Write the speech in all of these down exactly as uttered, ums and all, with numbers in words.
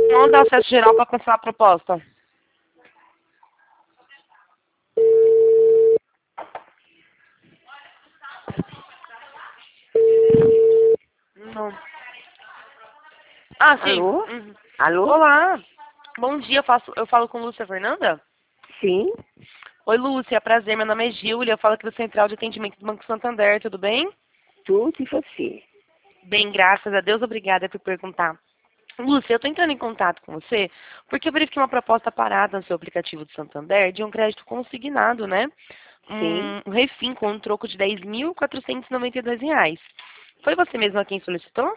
Vamos dar acesso geral para cancelar a proposta. Não. Ah, sim. Alô? Uhum. Alô? Olá. Bom dia, eu, faço, eu falo com Lúcia Fernanda? Sim, Oi, Lúcia. Prazer, meu nome é Gília. Eu falo aqui do Central de Atendimento do Banco Santander. Tudo bem? tudo e você. Bem, graças a Deus. Obrigada por perguntar. Lúcia, eu estou entrando em contato com você porque eu verifiquei uma proposta parada no seu aplicativo do Santander de um crédito consignado, né? Sim. Um, um refim com um troco de dez mil quatrocentos e noventa e dois reais. Foi você mesma quem solicitou?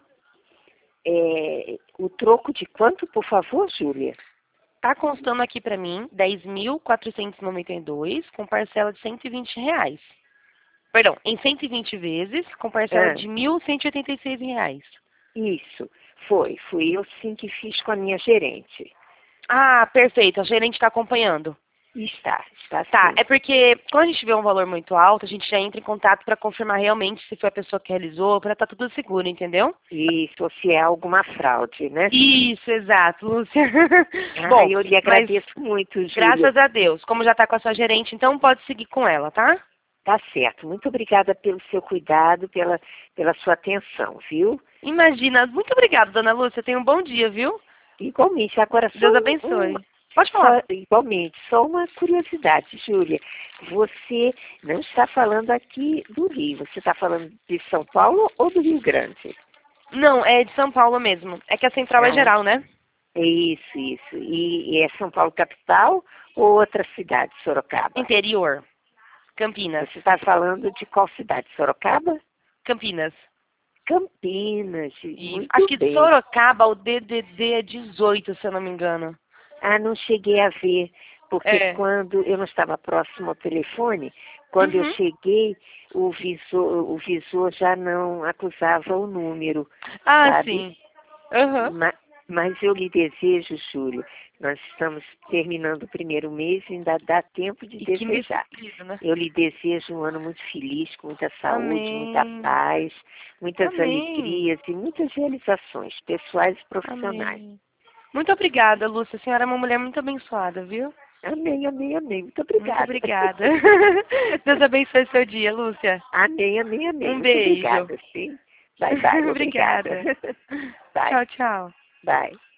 É, o troco de quanto, por favor, Júlia? Tá constando aqui para mim dez mil quatrocentos e noventa e dois com parcela de cento e vinte reais. Perdão, em cento e vinte vezes com parcela Ah, de mil cento e oitenta e seis reais. isso, foi. Fui eu sim que fiz com a minha gerente. Ah, perfeito. A gerente está acompanhando. Está, está Tá, sim. é porque quando a gente vê um valor muito alto, a gente já entra em contato para confirmar realmente se foi a pessoa que realizou, para estar tudo seguro, entendeu? Isso, se é alguma fraude, né? Isso, exato, Lúcia. Ah, Bom, eu lhe mas agradeço muito, Júlia. graças a Deus, como já está com a sua gerente, então pode seguir com ela, tá? Tá certo. Muito obrigada pelo seu cuidado, pela, pela sua atenção, viu? Imagina, muito obrigada, dona Lúcia. Tenha um bom dia, viu? Igualmente, agora só Deus um, um- abençoe. Pode falar. só, igualmente, só uma curiosidade, Júlia. Você não está falando aqui do Rio, você está falando de São Paulo ou do Rio Grande? Não, é de São Paulo mesmo. É que a central é Ah, geral, né? é isso, isso. E, e é São Paulo capital ou outra cidade, Sorocaba? Interior. Campinas. Você está falando de qual cidade? Sorocaba? Campinas. Campinas, Isso. Acho muito que de bem. Sorocaba o D D D é dezoito, se eu não me engano. Ah, não cheguei a ver, porque É. quando eu não estava próximo ao telefone, quando eu Uhum. cheguei, o visor, o visor já não acusava o número, Ah, sabe? sim. Aham. Ma- Mas eu lhe desejo, Júlia, nós estamos terminando o primeiro mês e ainda dá tempo de E que mês desejar. incrível, né? Eu lhe desejo um ano muito feliz, com muita saúde, muita Amém. paz, muitas Amém. alegrias e muitas realizações pessoais e profissionais. Amém. Muito obrigada, Lúcia. A senhora é uma mulher muito abençoada, viu? Amém, amém, amém. Muito Muito obrigada. obrigada. Deus abençoe seu dia, Lúcia. Amém, amém, amém. Um Muito beijo. obrigada, sim. Bye, bye. Obrigada. Obrigada. Bye, Tchau, tchau. bye.